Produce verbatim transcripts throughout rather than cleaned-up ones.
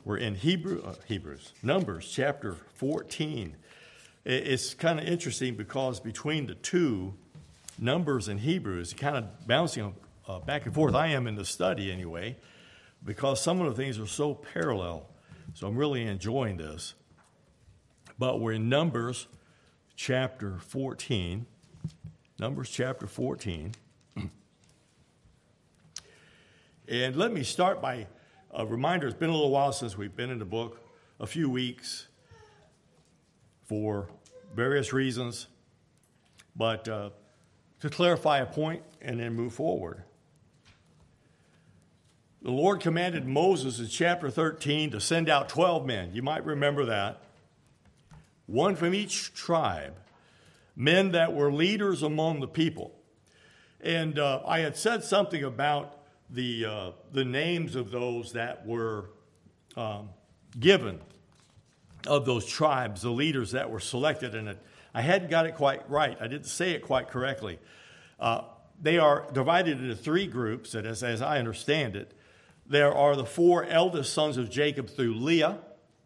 We're in Hebrew, uh, Hebrews, Numbers chapter fourteen. It's kind of interesting because between the two, Numbers and Hebrews, kind of bouncing uh, back and forth. I am in the study anyway, because some of the things are so parallel. So I'm really enjoying this. But we're in Numbers chapter fourteen. Numbers chapter fourteen. And let me start by a reminder. It's been a little while since we've been in the book, a few weeks for various reasons. But uh, to clarify a point and then move forward. The Lord commanded Moses in chapter thirteen to send out twelve men. You might remember that. One from each tribe. Men that were leaders among the people. And uh, I had said something about the uh, the names of those that were um, given, of those tribes, the leaders that were selected in it. I hadn't got it quite right. I didn't say it quite correctly. Uh, they are divided into three groups, and as, as I understand it, there are the four eldest sons of Jacob through Leah.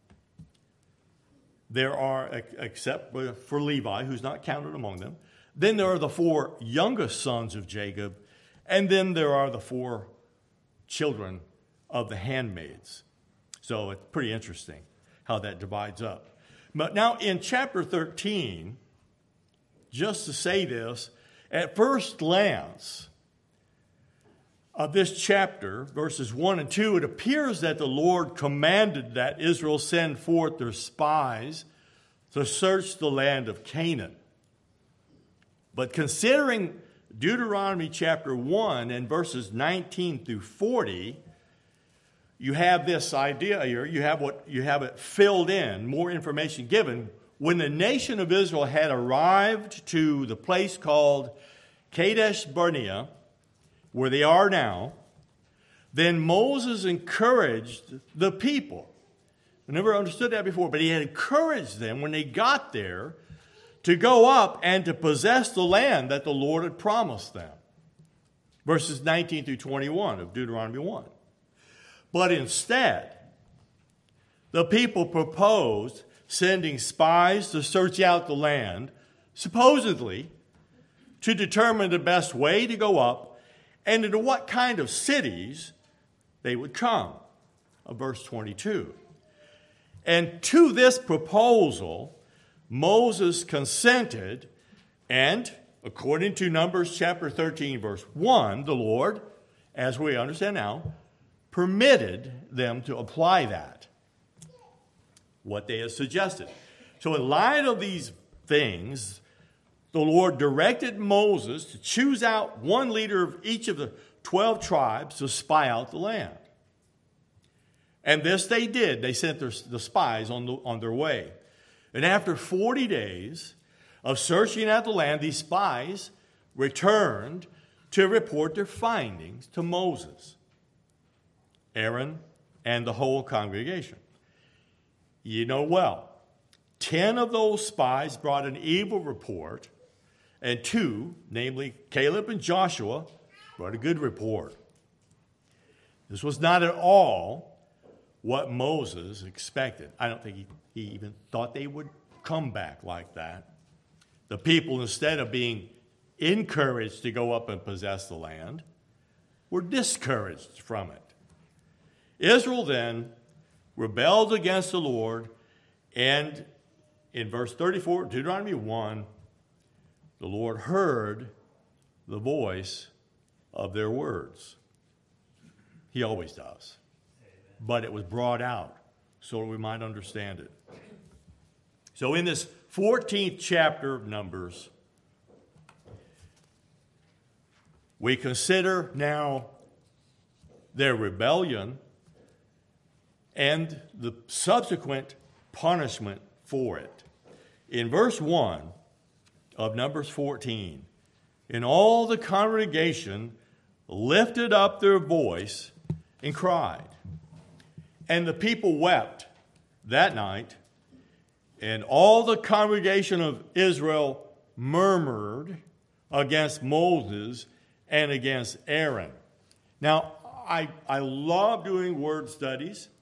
There are, except for Levi, who's not counted among them. Then there are the four youngest sons of Jacob, and then there are the four children of the handmaids. So it's pretty interesting how that divides up. But now in chapter thirteen, just to say this, at first glance of this chapter, verses one and two, it appears that the Lord commanded that Israel send forth their spies to search the land of Canaan. But considering Deuteronomy chapter one and verses nineteen through forty, you have this idea here, you have what you have it filled in, more information given. When the nation of Israel had arrived to the place called Kadesh Barnea, where they are now, then Moses encouraged the people. I never understood that before, but he had encouraged them when they got there to go up and to possess the land that the Lord had promised them. Verses nineteen through twenty-one of Deuteronomy one. But instead, the people proposed sending spies to search out the land, supposedly to determine the best way to go up and into what kind of cities they would come. Of verse twenty-two. And to this proposal, Moses consented, and according to Numbers chapter thirteen, verse one, the Lord, as we understand now, permitted them to apply that, what they had suggested. So in light of these things, the Lord directed Moses to choose out one leader of each of the twelve tribes to spy out the land. And this they did. They sent their, the spies on, the, on their way. And after forty days of searching out the land, these spies returned to report their findings to Moses, Aaron, and the whole congregation. You know well, ten of those spies brought an evil report, and two, namely Caleb and Joshua, brought a good report. This was not at all what Moses expected. I don't think he, he even thought they would come back like that. The people, instead of being encouraged to go up and possess the land, were discouraged from it. Israel then rebelled against the Lord, and in verse thirty-four, Deuteronomy one, the Lord heard the voice of their words. He always does. But it was brought out so we might understand it. So in this fourteenth chapter of Numbers, we consider now their rebellion and the subsequent punishment for it. In verse one of Numbers fourteen, and all the congregation lifted up their voice and cried. And the people wept that night, and all the congregation of Israel murmured against Moses and against Aaron. Now, I, I love doing word studies,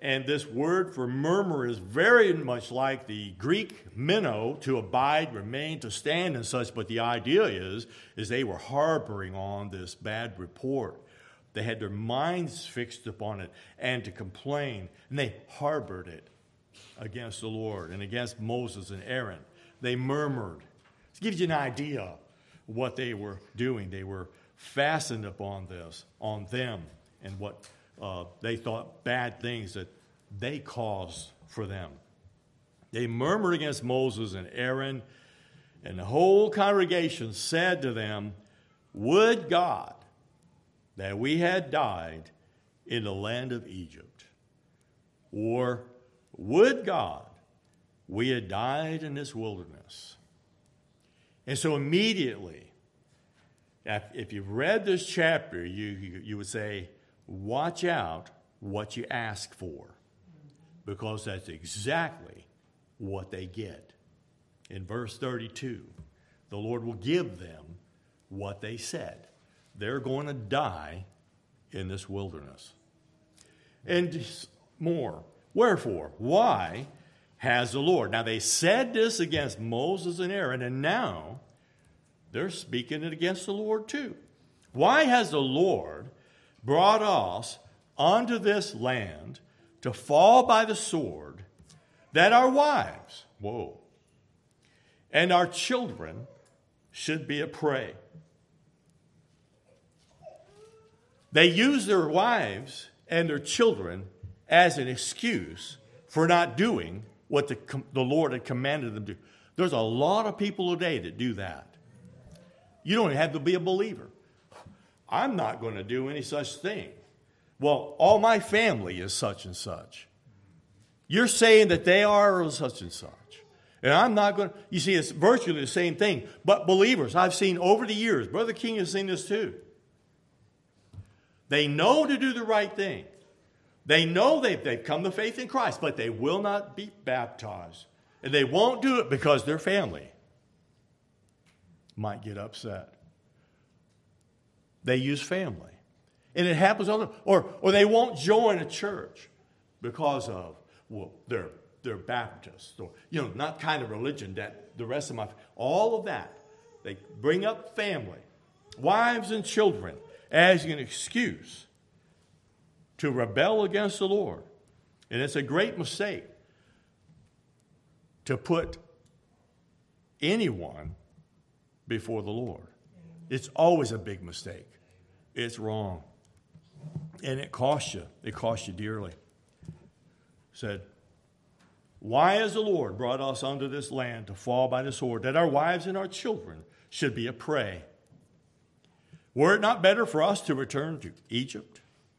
And this word for murmur is very much like the Greek meno, to abide, remain, to stand and such. But the idea is, is they were harboring on this bad report. They had their minds fixed upon it and to complain. And they harbored it against the Lord and against Moses and Aaron. They murmured. This gives you an idea of what they were doing. They were fastened upon this, on them, and what uh, they thought bad things that they caused for them. They murmured against Moses and Aaron, and the whole congregation said to them, "Would God that we had died in the land of Egypt, or would God we had died in this wilderness." And so immediately, if you've read this chapter, you, you, you would say, watch out what you ask for, because that's exactly what they get. In verse thirty-two, the Lord will give them what they said. They're going to die in this wilderness. And more, wherefore, why has the Lord? Now they said this against Moses and Aaron, and now they're speaking it against the Lord too. Why has the Lord brought us unto this land to fall by the sword, that our wives, whoa, and our children should be a prey? They use their wives and their children as an excuse for not doing what the, the Lord had commanded them to do. There's a lot of people today that do that. You don't have to be a believer. I'm not going to do any such thing. Well, all my family is such and such. You're saying that they are such and such. And I'm not going to. You see, it's virtually the same thing. But believers, I've seen over the years, Brother King has seen this too. They know to do the right thing. They know they've, they've come to faith in Christ, but they will not be baptized. And they won't do it because their family might get upset. They use family. And it happens all the time. Or, or they won't join a church because of, well, they're, they're Baptists. Or, you know, not kind of religion that the rest of my, all of that. They bring up family, wives and children, as an excuse to rebel against the Lord. And it's a great mistake to put anyone before the Lord. It's always a big mistake. It's wrong. And it costs you. It costs you dearly. Said, why has the Lord brought us unto this land to fall by the sword, that our wives and our children should be a prey? Were it not better for us to return to Egypt?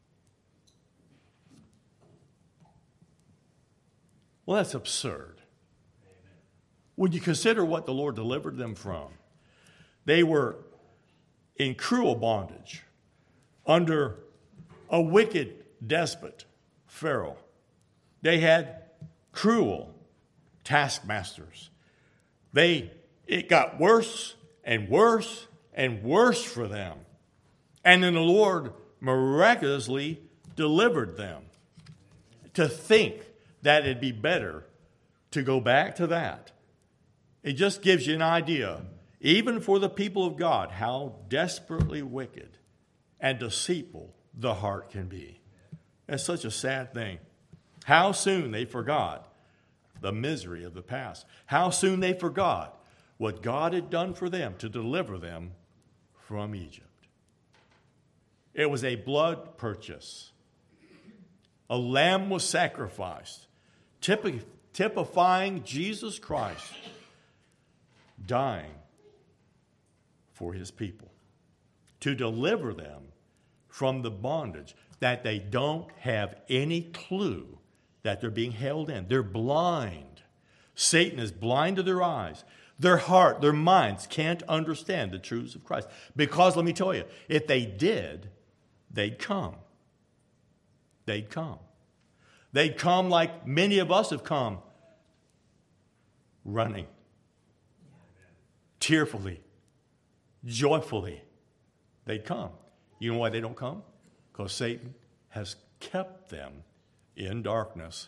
Well, that's absurd. Amen. When you consider what the Lord delivered them from, they were in cruel bondage under a wicked despot, Pharaoh. They had cruel taskmasters. They, it got worse and worse and worse for them. And then the Lord miraculously delivered them. To think that it'd be better to go back to that, it just gives you an idea, even for the people of God, how desperately wicked and deceitful the heart can be. That's such a sad thing. How soon they forgot the misery of the past. How soon they forgot what God had done for them to deliver them from Egypt. It was a blood purchase. A lamb was sacrificed, typifying Jesus Christ dying for his people to deliver them from the bondage that they don't have any clue that they're being held in. They're blind. Satan is blind to their eyes. Their heart, their minds can't understand the truths of Christ. Because, let me tell you, if they did, they'd come. They'd come. They'd come like many of us have come, running, tearfully, joyfully. They'd come. You know why they don't come? Because Satan has kept them in darkness.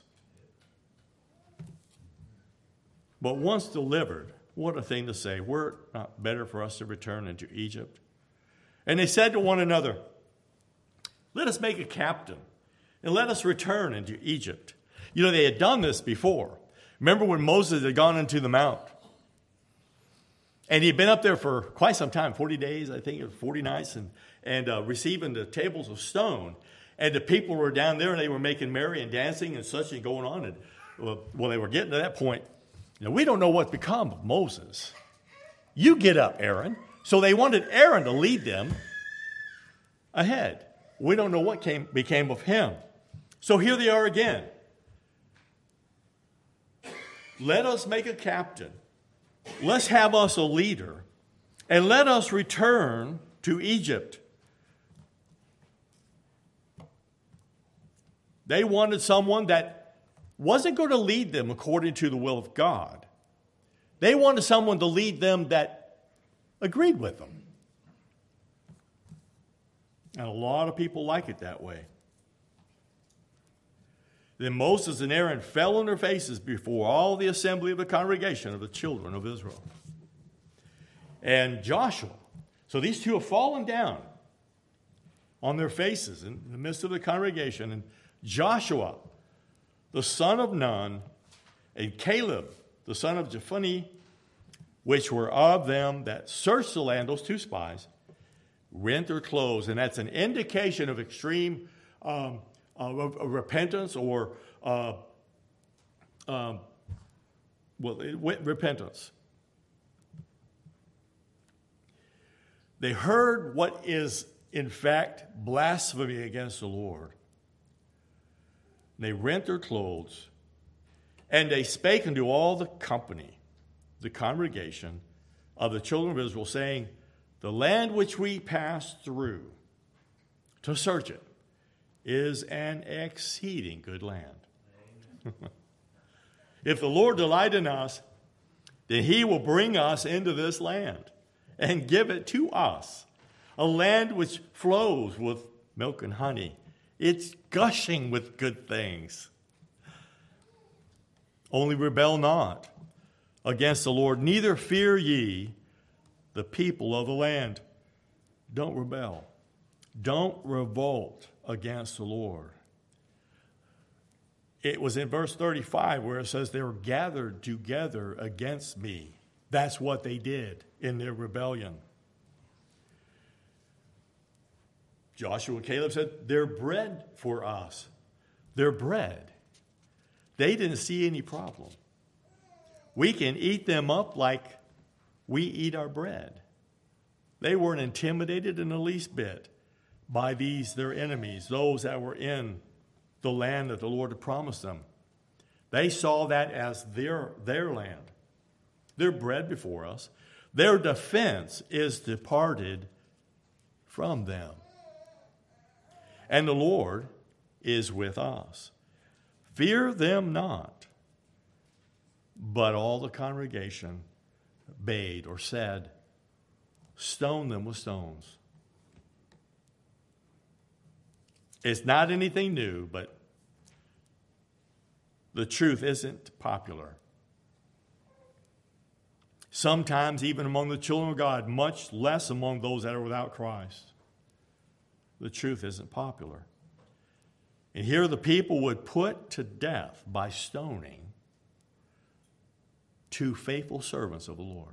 But once delivered, what a thing to say. Were it not better for us to return into Egypt? And they said to one another, let us make a captain, and let us return into Egypt. You know, they had done this before. Remember when Moses had gone into the mount? And he had been up there for quite some time, forty days, I think, or forty nights, and, and uh, receiving the tables of stone. And the people were down there, and they were making merry and dancing and such and going on. And well, well, they were getting to that point. You know, we don't know what's become of Moses. You get up, Aaron. So they wanted Aaron to lead them ahead. We don't know what came became of him. So here they are again. Let us make a captain. Let's have us a leader. And let us return to Egypt. They wanted someone that wasn't going to lead them according to the will of God. They wanted someone to lead them that agreed with them. And a lot of people like it that way. Then Moses and Aaron fell on their faces before all the assembly of the congregation of the children of Israel. And Joshua, so these two have fallen down on their faces in the midst of the congregation. And Joshua, the son of Nun, and Caleb, the son of Jephunneh, which were of them that searched the land, those two spies, rent their clothes. And that's an indication of extreme um, uh, of, of repentance or, uh, um, well, it, repentance. They heard what is, in fact, blasphemy against the Lord. They rent their clothes, and they spake unto all the company, the congregation of the children of Israel, saying, the land which we passed through to search it is an exceeding good land. If the Lord delight in us, then he will bring us into this land and give it to us, a land which flows with milk and honey. It's gushing with good things. Only rebel not against the Lord, neither fear ye the people of the land. Don't rebel. Don't revolt against the Lord. It was in verse thirty-five where it says they were gathered together against me. That's what they did in their rebellion. Joshua and Caleb said, they're bread for us. They're bread. They didn't see any problem. We can eat them up like we eat our bread. They weren't intimidated in the least bit by these, their enemies, those that were in the land that the Lord had promised them. They saw that as their, their land, their bread before us. Their defense is departed from them. And the Lord is with us. Fear them not. But all the congregation bade or said, stone them with stones. It's not anything new, but the truth isn't popular. Sometimes even among the children of God, much less among those that are without Christ, the truth isn't popular. And here the people would put to death by stoning two faithful servants of the Lord.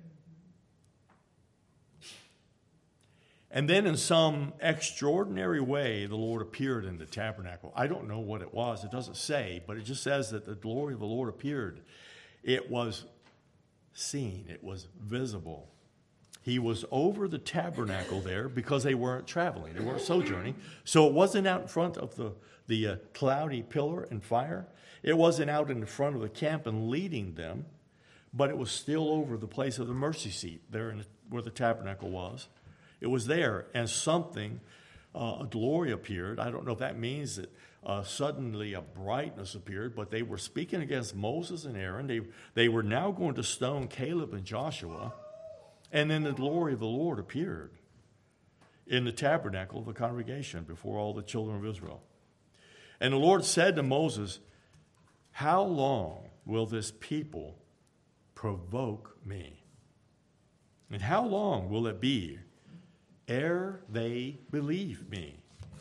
And then in some extraordinary way, the Lord appeared in the tabernacle. I don't know what it was. It doesn't say, but it just says that the glory of the Lord appeared. It was seen. It was visible. He was over the tabernacle there because they weren't traveling. They weren't sojourning. So it wasn't out in front of the, the uh, cloudy pillar and fire. It wasn't out in the front of the camp and leading them, but it was still over the place of the mercy seat there in the, where the tabernacle was. It was there, and something, uh, a glory appeared. I don't know if that means that uh, suddenly a brightness appeared, but they were speaking against Moses and Aaron. They, they were now going to stone Caleb and Joshua, and then the glory of the Lord appeared in the tabernacle of the congregation before all the children of Israel. And the Lord said to Moses, how long will this people provoke me? And how long will it be ere they believe me?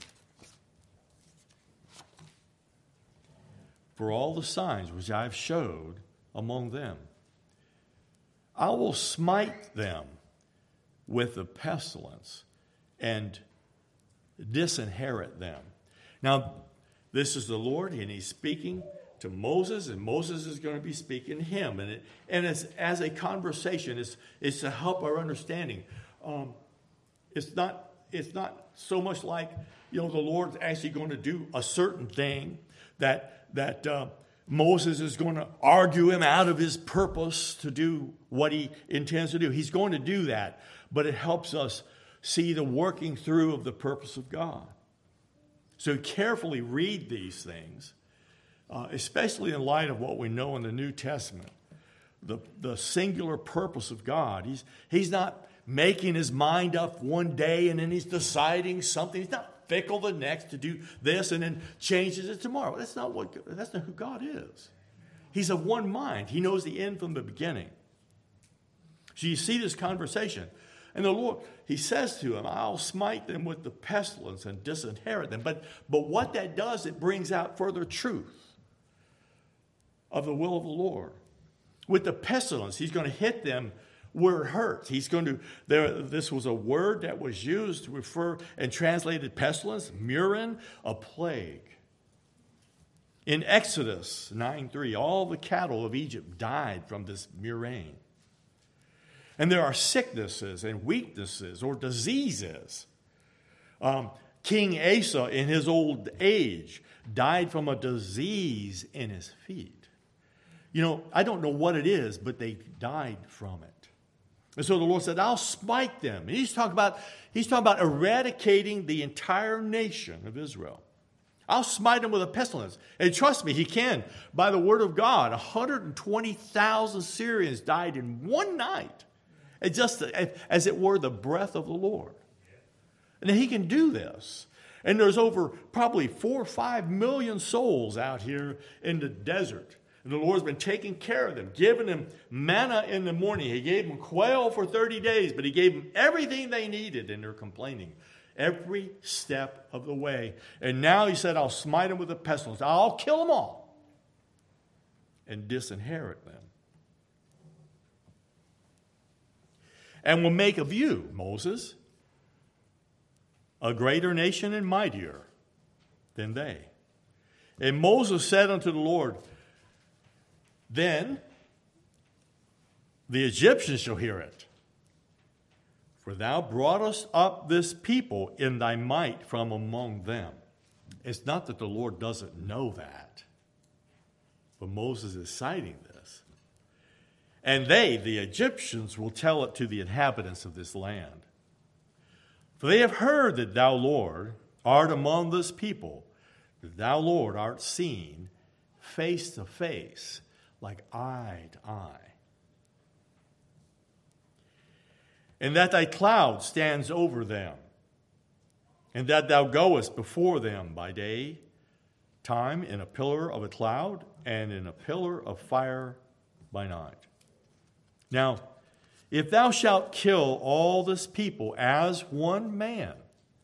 For all the signs which I have showed among them, I will smite them with the pestilence and disinherit them. Now, this is the Lord, and he's speaking to Moses, and Moses is going to be speaking to him. And, it, and it's as a conversation. It's, it's to help our understanding. Um, it's not, it's not so much like, you know, the Lord's actually going to do a certain thing that, that uh, Moses is going to argue him out of his purpose to do what he intends to do. He's going to do that, but it helps us see the working through of the purpose of God. So carefully read these things, uh, especially in light of what we know in the New Testament, the, the singular purpose of God. He's, he's not making his mind up one day and then he's deciding something. He's not fickle the next to do this and then changes it tomorrow. That's not what. That's not who God is. He's of one mind. He knows the end from the beginning. So you see this conversation. And the Lord, he says to him, I'll smite them with the pestilence and disinherit them. But, but what that does, it brings out further truth of the will of the Lord. With the pestilence, he's going to hit them where it hurts. He's going to, there, this was a word that was used to refer and translated pestilence, murin, a plague. In Exodus nine three, all the cattle of Egypt died from this murrain. And there are sicknesses and weaknesses or diseases. Um, King Asa, in his old age, died from a disease in his feet. You know, I don't know what it is, but they died from it. And so the Lord said, I'll smite them. And he's talking about, he's talking about eradicating the entire nation of Israel. I'll smite them with a pestilence. And trust me, he can. By the word of God, one hundred twenty thousand Syrians died in one night. It's just as it were the breath of the Lord. And he can do this. And there's over probably four or five million souls out here in the desert. And the Lord's been taking care of them, giving them manna in the morning. He gave them quail for thirty days, but he gave them everything they needed, and they're complaining every step of the way. And now he said, I'll smite them with a pestilence. I'll kill them all and disinherit them. And will make of you, Moses, a greater nation and mightier than they. And Moses said unto the Lord, then the Egyptians shall hear it. For thou broughtest up this people in thy might from among them. It's not that the Lord doesn't know that, but Moses is citing this. And they, the Egyptians, will tell it to the inhabitants of this land. For they have heard that thou, Lord, art among this people, that thou, Lord, art seen face to face, like eye to eye. And that thy cloud stands over them, and that thou goest before them by day time in a pillar of a cloud, and in a pillar of fire by night. Now, if thou shalt kill all this people as one man,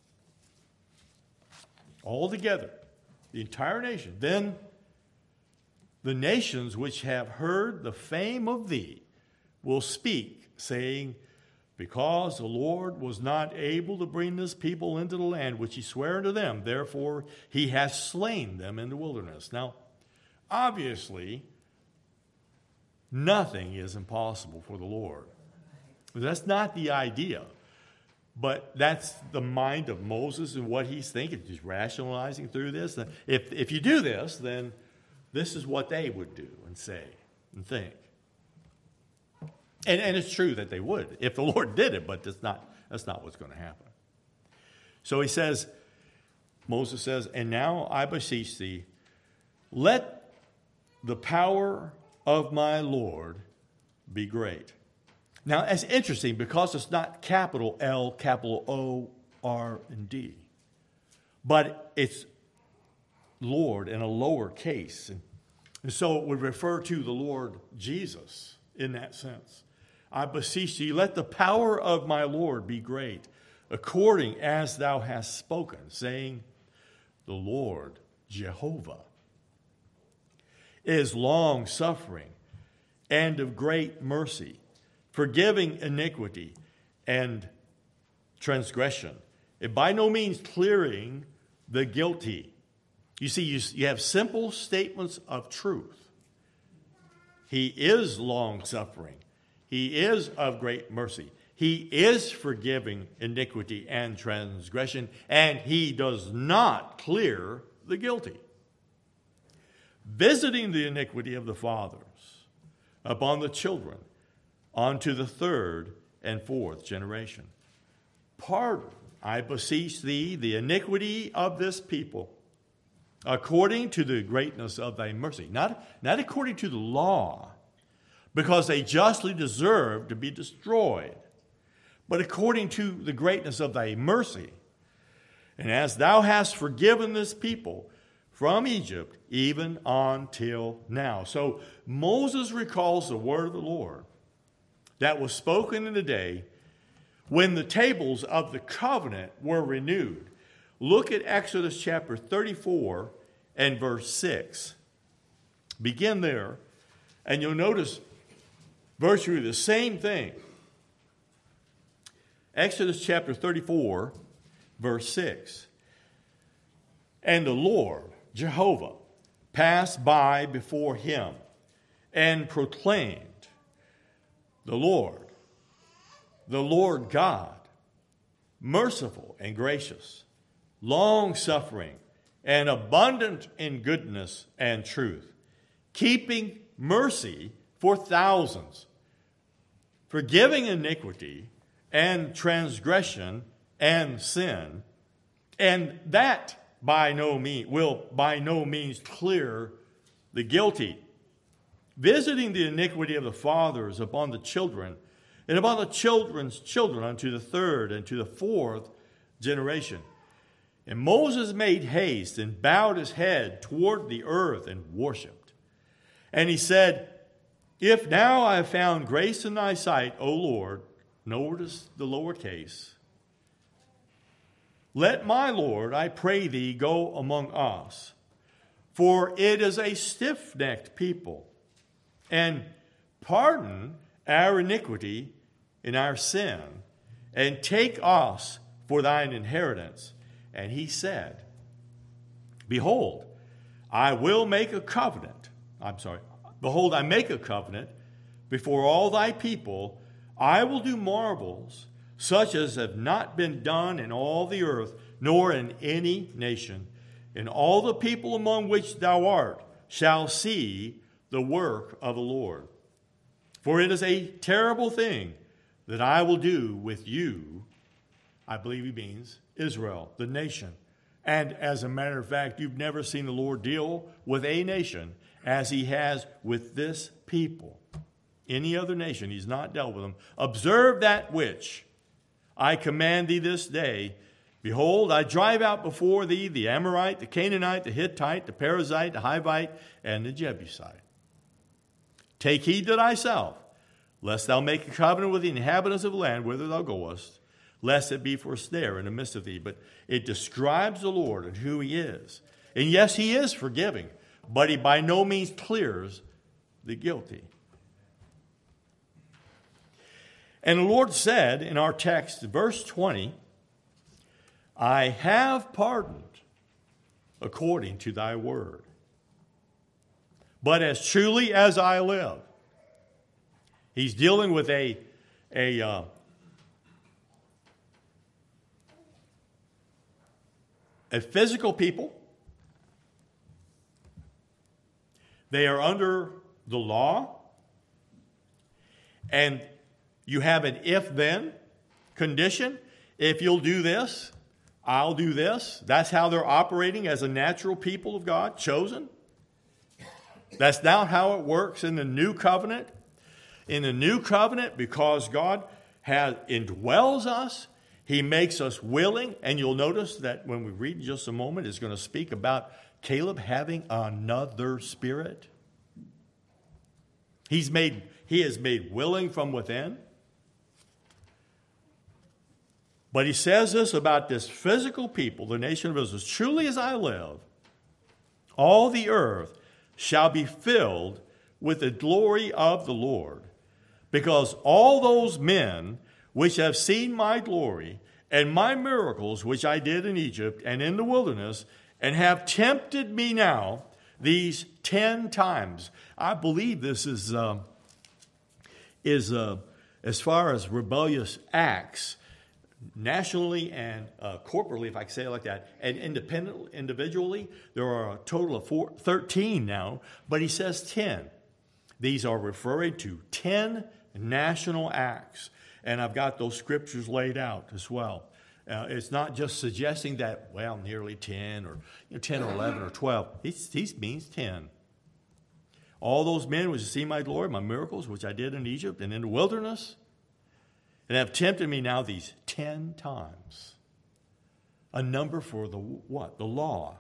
all together, the entire nation, then the nations which have heard the fame of thee will speak, saying, because the Lord was not able to bring this people into the land which he sware unto them, therefore he hath slain them in the wilderness. Now, obviously, nothing is impossible for the Lord. That's not the idea. But that's the mind of Moses and what he's thinking. He's rationalizing through this. If, if you do this, then this is what they would do and say and think. And, and it's true that they would if the Lord did it, but that's not, that's not what's going to happen. So he says, Moses says, and now I beseech thee, let the power of my Lord be great. Now, it's interesting because it's not capital L, capital O, R, and D. But it's Lord in a lower case. And so it would refer to the Lord Jesus in that sense. I beseech thee, let the power of my Lord be great, according as thou hast spoken, saying, the Lord Jehovah is long-suffering and of great mercy, forgiving iniquity and transgression, and by no means clearing the guilty. You see, you, you have simple statements of truth. He is long-suffering. He is of great mercy. He is forgiving iniquity and transgression, and he does not clear the guilty. Visiting the iniquity of the fathers upon the children, unto the third and fourth generation. Pardon, I beseech thee, the iniquity of this people, according to the greatness of thy mercy. Not, not according to the law, because they justly deserve to be destroyed, but according to the greatness of thy mercy. And as thou hast forgiven this people from Egypt, even until now. So Moses recalls the word of the Lord that was spoken in the day when the tables of the covenant were renewed. Look at Exodus chapter thirty-four and verse six. Begin there, and you'll notice virtually the same thing. Exodus chapter thirty-four, verse six. And the Lord, Jehovah, passed by before him and proclaimed, the Lord, the Lord God, merciful and gracious, long-suffering and abundant in goodness and truth, keeping mercy for thousands, forgiving iniquity and transgression and sin, and that by no means will by no means clear the guilty, visiting the iniquity of the fathers upon the children, and upon the children's children unto the third and to the fourth generation. And Moses made haste and bowed his head toward the earth and worshipped. And he said, if now I have found grace in thy sight, O Lord, notice the lower case, let my Lord, I pray thee, go among us, for it is a stiff-necked people, and pardon our iniquity and our sin, and take us for thine inheritance. And he said, behold, I will make a covenant. I'm sorry. Behold, I make a covenant before all thy people. I will do marvels such as have not been done in all the earth, nor in any nation. And all the people among which thou art shall see the work of the Lord. For it is a terrible thing that I will do with you. I believe he means Israel, the nation. And as a matter of fact, you've never seen the Lord deal with a nation as he has with this people. Any other nation, he's not dealt with them. Observe that which I command thee this day. Behold, I drive out before thee the Amorite, the Canaanite, the Hittite, the Perizzite, the Hivite, and the Jebusite. Take heed to thyself, lest thou make a covenant with the inhabitants of the land whither thou goest, lest it be for a snare in the midst of thee. But it describes the Lord and who he is. And yes, he is forgiving, but he by no means clears the guilty. And the Lord said in our text, verse twenty, I have pardoned according to thy word. But as truly as I live, he's dealing with a, a, uh, a physical people. They are under the law. And you have an if-then condition. If you'll do this, I'll do this. That's how they're operating as a natural people of God, chosen. That's not how it works in the new covenant. In the new covenant, because God has indwells us, he makes us willing. And you'll notice that when we read in just a moment, it's going to speak about Caleb having another spirit? He's made, he is made willing from within. But he says this about this physical people, the nation of Israel. Truly as I live, all the earth shall be filled with the glory of the Lord, because all those men which have seen my glory and my miracles which I did in Egypt and in the wilderness, and have tempted me now these ten times. I believe this is, uh, is uh, as far as rebellious acts, nationally and uh, corporately, if I can say it like that, and independent, individually, there are a total of four, thirteen now, but he says ten. These are referring to ten national acts, and I've got those scriptures laid out as well. Uh, it's not just suggesting that, well, nearly ten or you know, ten or eleven or twelve. He, he means ten. All those men which have seen my glory, my miracles, which I did in Egypt and in the wilderness, and have tempted me now these ten times. A number for the what? The law.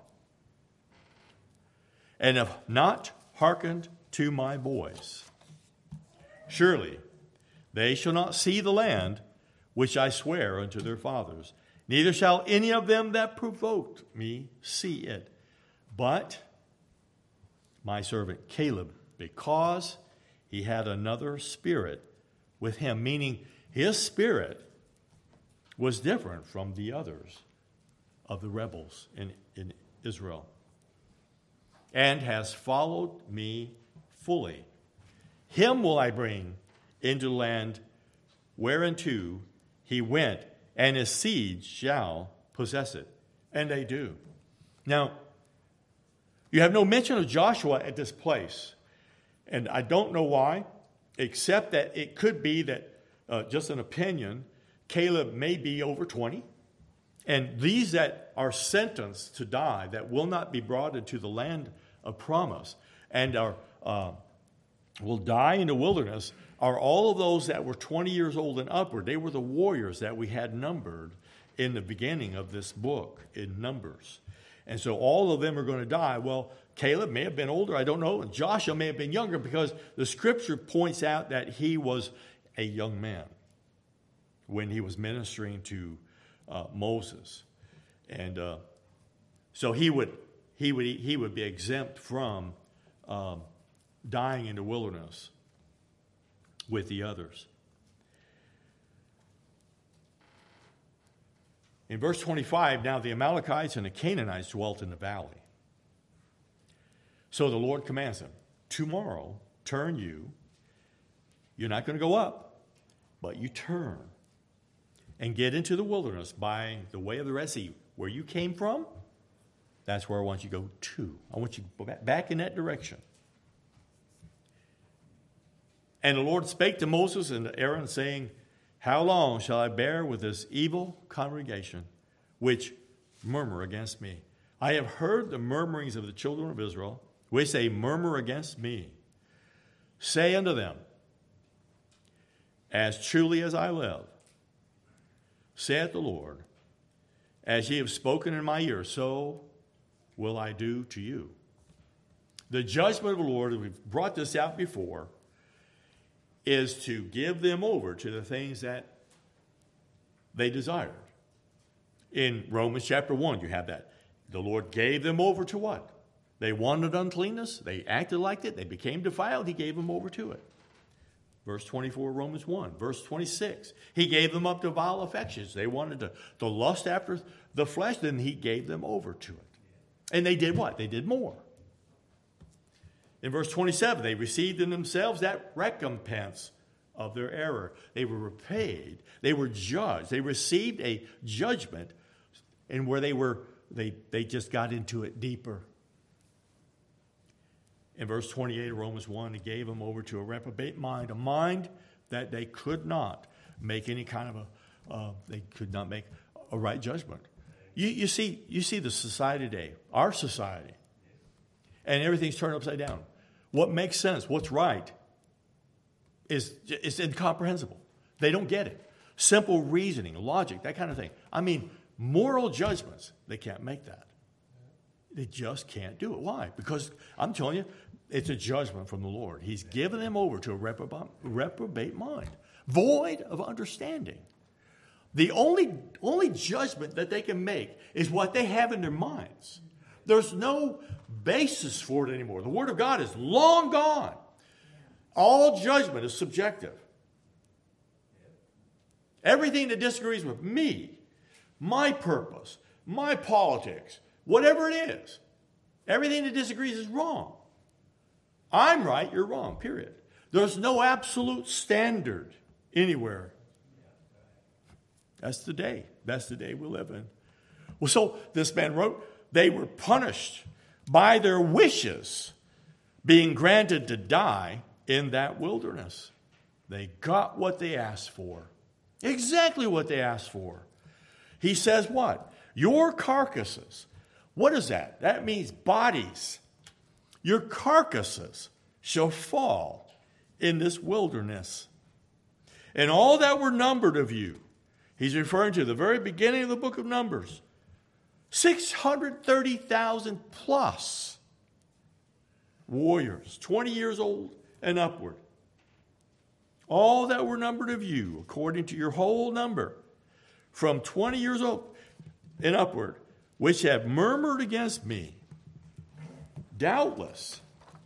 And have not hearkened to my voice. Surely they shall not see the land which I swear unto their fathers, neither shall any of them that provoked me see it. But my servant Caleb, because he had another spirit with him, meaning his spirit was different from the others of the rebels in, in Israel, and has followed me fully. Him will I bring into the land whereinto he went, and his seed shall possess it. And they do. Now, you have no mention of Joshua at this place. And I don't know why, except that it could be that, uh, just an opinion, Caleb may be over twenty. And these that are sentenced to die, that will not be brought into the land of promise, and are uh, will die in the wilderness, are all of those that were twenty years old and upward. They were the warriors that we had numbered in the beginning of this book in Numbers. And so all of them are going to die. Well, Caleb may have been older, I don't know. And Joshua may have been younger, because the scripture points out that he was a young man when he was ministering to uh, Moses. And uh, so he would, he, would, he would be exempt from um, dying in the wilderness with the others. In verse twenty-five, now the Amalekites and the Canaanites dwelt in the valley. So the Lord commands them, tomorrow turn you, you're not going to go up, but you turn and get into the wilderness by the way of the Red Sea. Where you came from, that's where I want you to go to. I want you to go back in that direction. And the Lord spake to Moses and to Aaron, saying, how long shall I bear with this evil congregation, which murmur against me? I have heard the murmurings of the children of Israel, which they murmur against me. Say unto them, as truly as I live, saith the Lord, as ye have spoken in my ear, so will I do to you. The judgment of the Lord, and we've brought this out before, is to give them over to the things that they desired. In Romans chapter one, you have that. The Lord gave them over to what? They wanted uncleanness. They acted like it. They became defiled. He gave them over to it. Verse twenty-four, Romans one. Verse twenty-six, he gave them up to vile affections. They wanted to, to lust after the flesh, then he gave them over to it. And they did what? They did more. In verse twenty-seven, they received in themselves that recompense of their error. They were repaid. They were judged. They received a judgment, and where they were, they, they just got into it deeper. In verse twenty-eight of Romans one, he gave them over to a reprobate mind, a mind that they could not make any kind of a, uh, they could not make a right judgment. You, you see, you see the society today, our society, and everything's turned upside down. What makes sense, what's right, is, is incomprehensible. They don't get it. Simple reasoning, logic, that kind of thing. I mean, moral judgments, they can't make that. They just can't do it. Why? Because I'm telling you, it's a judgment from the Lord. He's given them over to a reprobate, reprobate mind, void of understanding. The only, only judgment that they can make is what they have in their minds. There's no basis for it anymore. The Word of God is long gone. All judgment is subjective. Everything that disagrees with me, my purpose, my politics, whatever it is, everything that disagrees is wrong. I'm right, you're wrong, period. There's no absolute standard anywhere. That's the day. That's the day we live in. Well, so this man wrote, they were punished by their wishes being granted to die in that wilderness. They got what they asked for. Exactly what they asked for. He says what? Your carcasses. What is that? That means bodies. Your carcasses shall fall in this wilderness. And all that were numbered of you. He's referring to the very beginning of the book of Numbers. six hundred thirty thousand plus warriors, twenty years old and upward. All that were numbered of you, according to your whole number, from twenty years old and upward, which have murmured against me. Doubtless,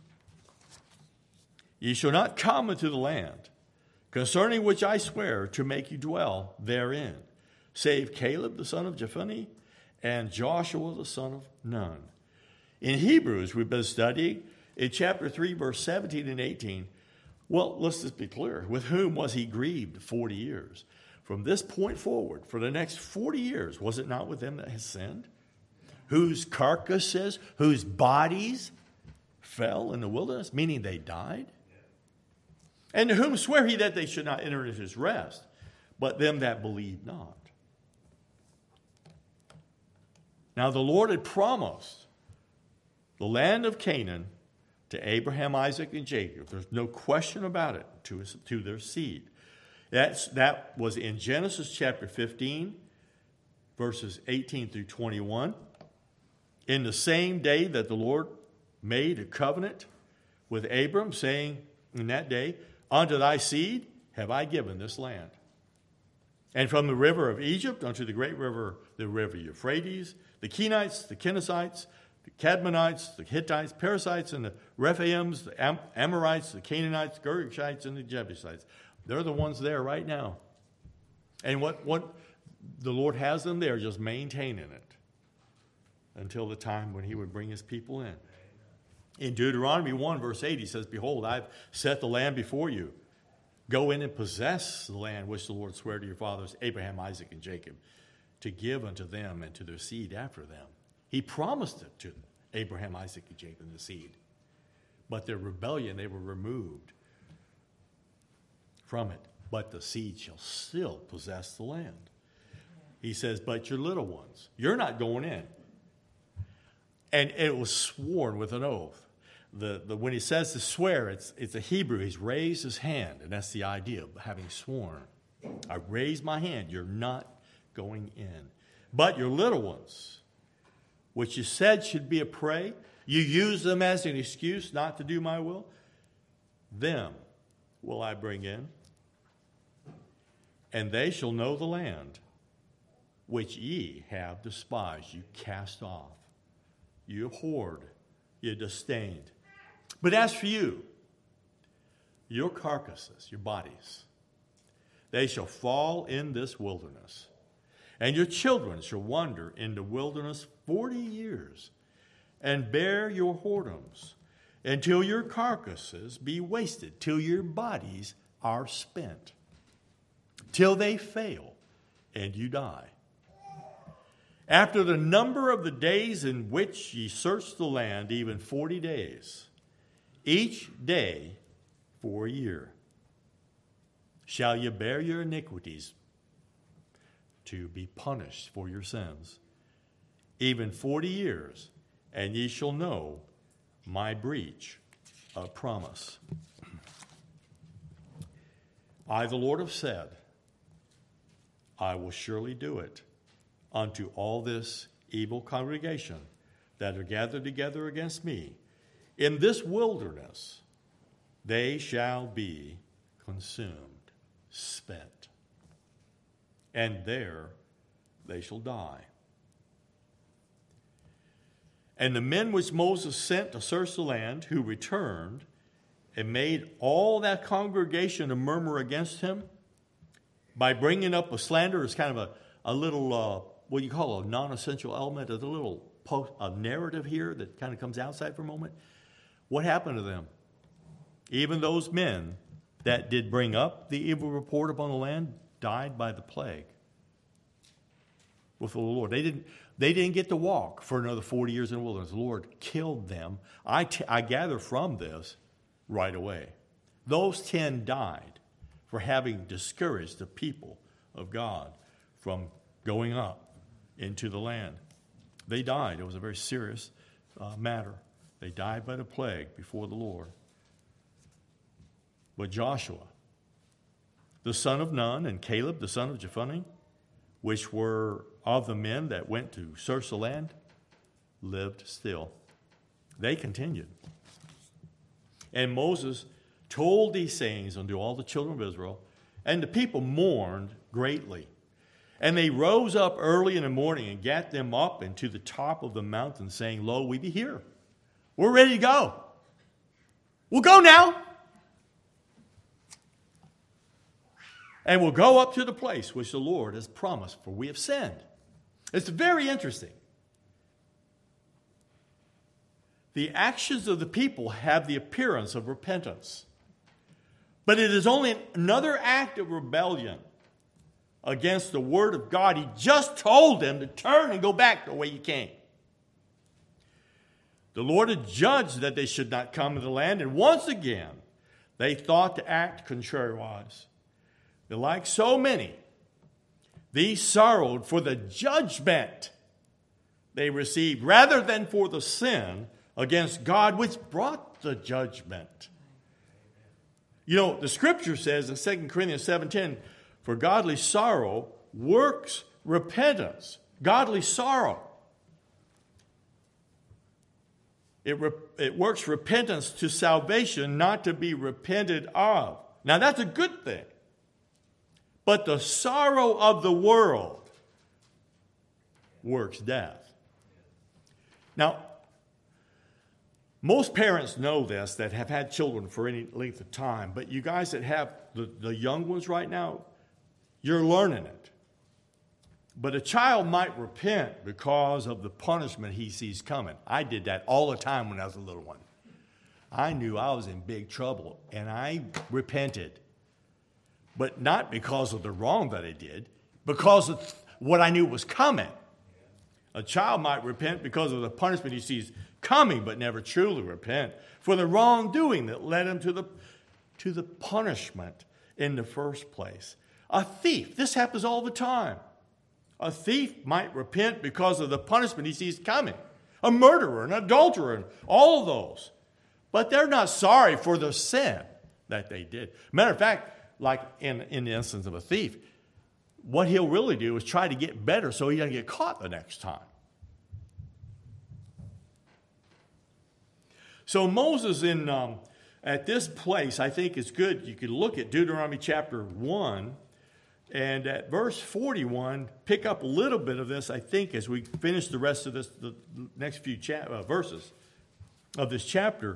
ye shall not come into the land, concerning which I swear to make you dwell therein, save Caleb the son of Jephunneh and Joshua the son of Nun. In Hebrews, we've been studying in chapter three, verse seventeen and eighteen. Well, let's just be clear. With whom was he grieved forty years? From this point forward, for the next forty years, was it not with them that has sinned? Whose carcasses, whose bodies fell in the wilderness, meaning they died? And to whom swear he that they should not enter into his rest, but them that believe not? Now the Lord had promised the land of Canaan to Abraham, Isaac, and Jacob. There's no question about it, to, his, to their seed. That's, that was in Genesis chapter fifteen, verses eighteen through twenty-one. In the same day that the Lord made a covenant with Abram, saying in that day, unto thy seed have I given this land. And from the river of Egypt unto the great river, the river Euphrates, the Kenites, the Kenizzites, the Cadmonites, the Hittites, Perizzites, and the Rephaims, the Am- Amorites, the Canaanites, the Girgashites, and the Jebusites. They're the ones there right now. And what, what the Lord has them there, just maintaining it until the time when he would bring his people in. In Deuteronomy one, verse eight, he says, behold, I've set the land before you. Go in and possess the land which the Lord sware to your fathers, Abraham, Isaac, and Jacob, to give unto them and to their seed after them. He promised it to Abraham, Isaac, and Jacob, and the seed. But their rebellion, they were removed from it. But the seed shall still possess the land. He says, but your little ones, you're not going in. And it was sworn with an oath. The, the, when he says to swear, it's, it's a Hebrew. He's raised his hand, and that's the idea of having sworn. I raise my hand. You're not going in. But your little ones, which you said should be a prey, you use them as an excuse not to do my will, them will I bring in, and they shall know the land which ye have despised. You cast off, you abhorred, you disdained. But as for you, your carcasses, your bodies, they shall fall in this wilderness, and your children shall wander in the wilderness forty years, and bear your whoredoms, until your carcasses be wasted, till your bodies are spent, till they fail, and you die. After the number of the days in which ye search the land, even forty days, each day for a year, shall ye bear your iniquities to be punished for your sins, even forty years, and ye shall know my breach of promise. I, the Lord, have said, I will surely do it unto all this evil congregation that are gathered together against me. In this wilderness they shall be consumed, spent, and there they shall die. And the men which Moses sent to search the land, who returned and made all that congregation to murmur against him by bringing up a slander, is kind of a, a little, uh, what you call a non-essential element, a little post, a narrative here that kind of comes outside for a moment. What happened to them? Even those men that did bring up the evil report upon the land died by the plague with the Lord. They didn't, they didn't get to walk for another forty years in the wilderness. The Lord killed them. I, t- I gather from this right away. Those ten died for having discouraged the people of God from going up into the land. They died. It was a very serious uh, matter. They died by the plague before the Lord. But Joshua, the son of Nun, and Caleb, the son of Jephunneh, which were of the men that went to search the land, lived still. They continued. And Moses told these sayings unto all the children of Israel, and the people mourned greatly. And they rose up early in the morning and gat them up into the top of the mountain, saying, Lo, we be here. We're ready to go. We'll go now. And we'll go up to the place which the Lord has promised, for we have sinned. It's very interesting. The actions of the people have the appearance of repentance. But it is only another act of rebellion against the word of God. He just told them to turn and go back the way you came. The Lord had judged that they should not come to the land, and once again they thought to act contrariwise. And like so many, these sorrowed for the judgment they received rather than for the sin against God which brought the judgment. You know, the scripture says in Second Corinthians seven ten, for godly sorrow works repentance. Godly sorrow. It, re- it works repentance to salvation, not to be repented of. Now that's a good thing. But the sorrow of the world works death. Now, most parents know this that have had children for any length of time, but you guys that have the, the young ones right now, you're learning it. But a child might repent because of the punishment he sees coming. I did that all the time when I was a little one. I knew I was in big trouble, and I repented. But not because of the wrong that I did, because of what I knew was coming. A child might repent because of the punishment he sees coming, but never truly repent for the wrongdoing that led him to the, to the punishment in the first place. A thief, this happens all the time. A thief might repent because of the punishment he sees coming. A murderer, an adulterer, and all of those. But they're not sorry for the sin that they did. Matter of fact, like in, in the instance of a thief, what he'll really do is try to get better so he doesn't get caught the next time. So Moses, in um, at this place, I think it's good. You could look at Deuteronomy chapter one, and at verse forty-one, pick up a little bit of this, I think, as we finish the rest of this, the next few cha- uh, verses of this chapter.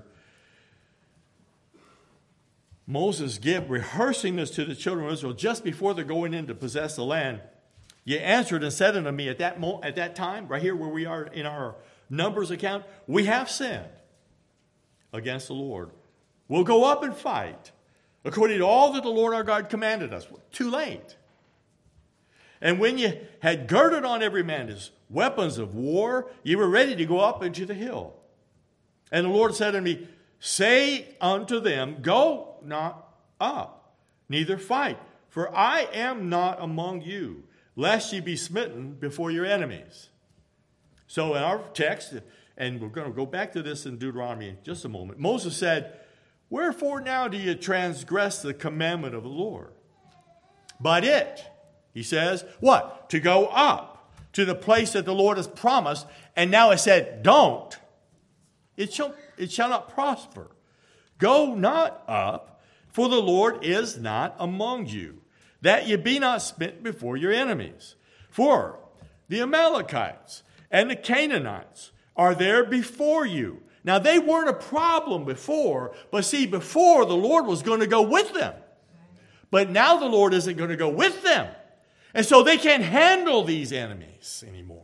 Moses give rehearsing this to the children of Israel just before they're going in to possess the land. You answered and said unto me at that mo- at that time, right here where we are in our Numbers account, we have sinned against the Lord. We'll go up and fight according to all that the Lord our God commanded us. Too late. And when you had girded on every man his weapons of war, you were ready to go up into the hill. And the Lord said unto me, say unto them, go not up, neither fight, for I am not among you, lest ye be smitten before your enemies. So in our text, and we're going to go back to this in Deuteronomy in just a moment, Moses said, wherefore now do you transgress the commandment of the Lord? But it, he says, what? To go up to the place that the Lord has promised, and now it said, don't, it shall, it shall not prosper. Go not up, for the Lord is not among you, that ye be not smitten before your enemies. For the Amalekites and the Canaanites are there before you. Now, they weren't a problem before, but see, before the Lord was going to go with them. But now the Lord isn't going to go with them. And so they can't handle these enemies anymore.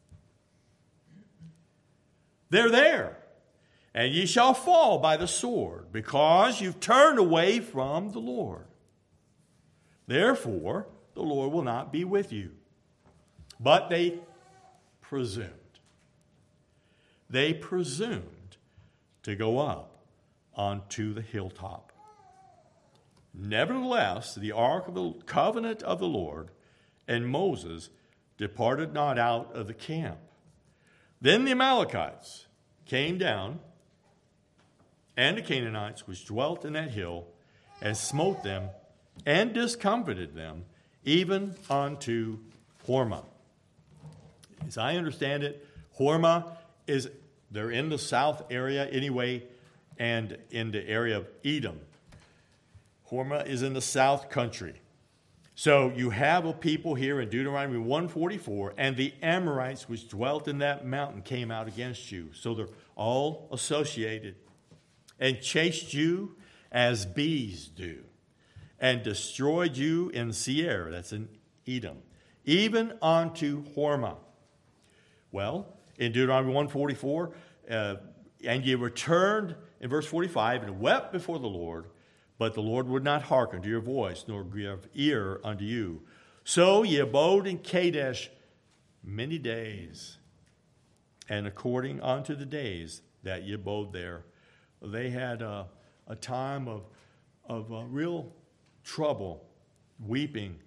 They're there. And ye shall fall by the sword, because you've turned away from the Lord. Therefore, the Lord will not be with you. But they presumed. They presumed to go up onto the hilltop. Nevertheless, the ark of the covenant of the Lord and Moses departed not out of the camp. Then the Amalekites came down, and the Canaanites which dwelt in that hill, and smote them, and discomfited them, even unto Hormah. As I understand it, Hormah is, they're in the south area anyway, and in the area of Edom. Hormah is in the south country. So you have a people here in Deuteronomy one forty-four, and the Amorites which dwelt in that mountain came out against you. So they're all associated, and chased you as bees do, and destroyed you in Seir, that's in Edom, even unto Hormah. Well, in Deuteronomy one forty-four, uh, and ye returned, in verse forty-five, and wept before the Lord, but the Lord would not hearken to your voice, nor give ear unto you. So ye abode in Kadesh many days, and according unto the days that ye abode there. They had a, a time of, of uh, real trouble, weeping.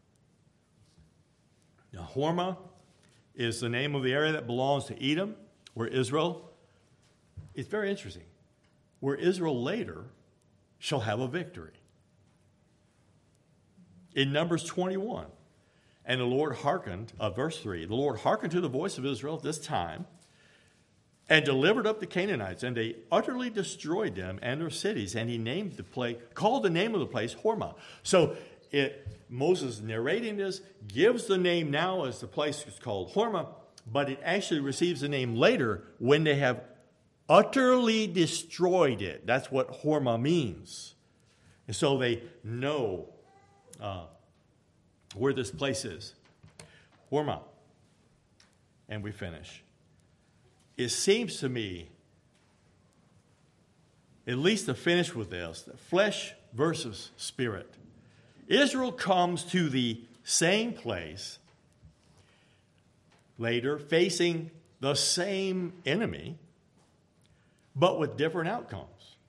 Now, Hormah is the name of the area that belongs to Edom, where Israel, it's very interesting, where Israel later shall have a victory. In Numbers twenty-one, and the Lord hearkened, uh, verse three, the Lord hearkened to the voice of Israel at this time, and delivered up the Canaanites, and they utterly destroyed them and their cities, and he named the place, called the name of the place Hormah. So it, Moses narrating this gives the name now as the place is called Hormah, but it actually receives the name later when they have utterly destroyed it. That's what Hormah means. And so they know uh, where this place is. Hormah. And we finish. It seems to me, at least to finish with this, flesh versus spirit. Israel comes to the same place later, facing the same enemy, but with different outcomes.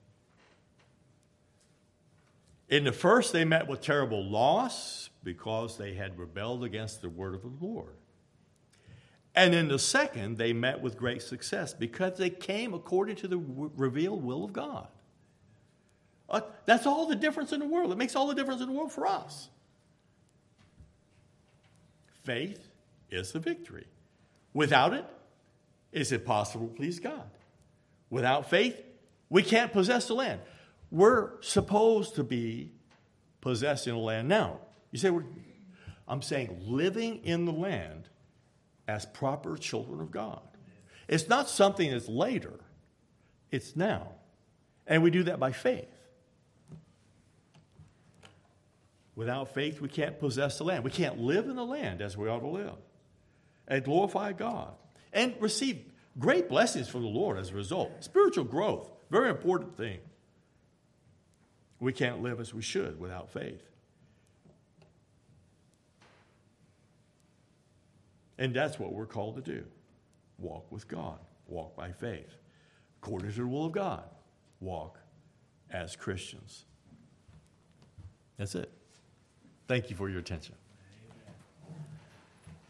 In the first, they met with terrible loss because they had rebelled against the word of the Lord. And in the second, they met with great success because they came according to the w- revealed will of God. Uh, that's all the difference in the world. It makes all the difference in the world for us. Faith is the victory. Without it, it's impossible to please God. Without faith, we can't possess the land. We're supposed to be possessing the land now. You say, we're, I'm saying living in the land as proper children of God. It's not something that's later. It's now. And we do that by faith. Without faith, we can't possess the land. We can't live in the land as we ought to live. And glorify God. And receive great blessings from the Lord as a result. Spiritual growth, very important thing. We can't live as we should without faith. And that's what we're called to do. Walk with God. Walk by faith. According to the will of God. Walk as Christians. That's it. Thank you for your attention.